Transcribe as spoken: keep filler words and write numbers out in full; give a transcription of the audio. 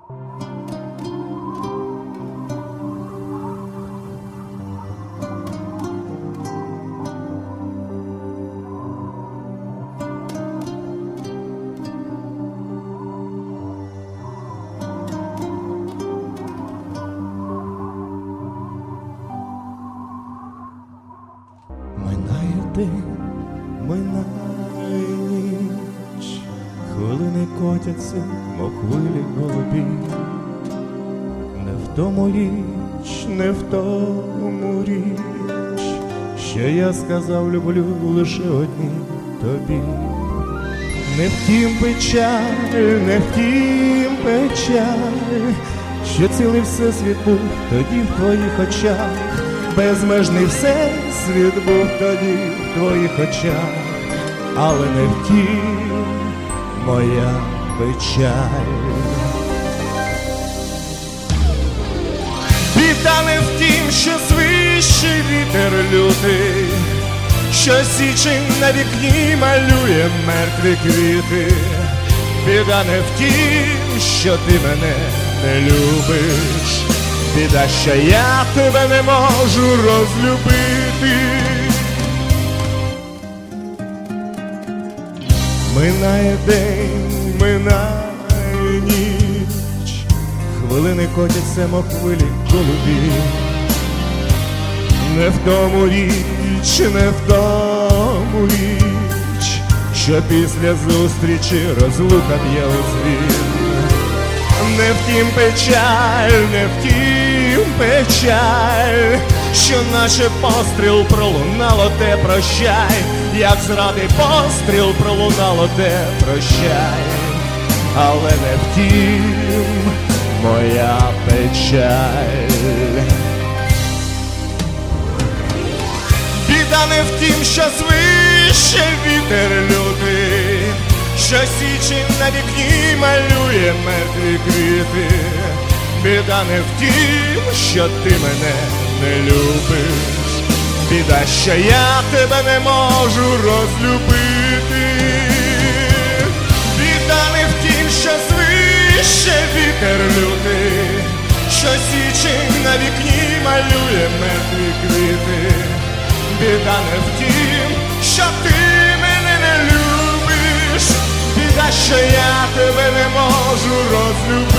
День, минає ніч, хвилини котяться, мов хвилі голубі. Не в тому річ, не в тому річ, що я сказав, люблю лише одній тобі. Не втім печаль, не втім печаль, що цілий всесвіт був тоді в твоїх очах. Безмежний всесвіт був тоді в твоїх очах, але не втім моя печаль. Біда не втім, що свище вітер лютий, що січень на вікні малює мертві квіти. Біда не втім, що ти мене не любиш, біда, що я тебе не можу розлюбити. Минає день, минає ніч, хвилини котяться, мов хвилі голубі. Не в тому річ, не в тому річ, що після зустрічі розлука б'є у дзвін. Не втім печаль, не втім печаль, що наче постріл пролунало те прощай, як зради постріл пролунало те прощай, але не втім моя печаль. Біда не втім, що свище вітер лютий, що січень на вікні малює мертві квіти. Біда не втім, що ти мене не любиш, біда, що я тебе не можу розлюбити. Біда не втім, що свище вітер лютий, що січень на вікні малює мертві квіти. Біда не втім, що ти мене не любиш, біда, що я тебе не можу розлюбити.